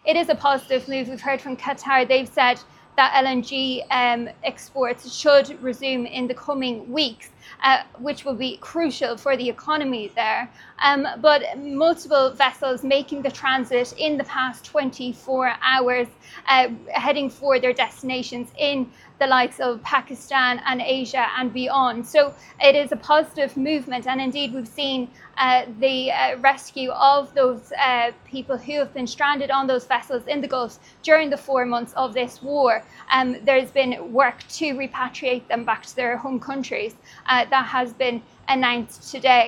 it is a positive move. We've heard from Qatar, they've said that LNG exports should resume in the coming weeks, which will be crucial for the economy there. But multiple vessels making the transit in the past 24 hours, heading for their destinations in the likes of Pakistan and Asia and beyond. So it is a positive movement, and indeed we've seen the rescue of those people who have been stranded on those vessels in the Gulf during the 4 months of this war. There's been work to repatriate them back to their home countries that has been announced today.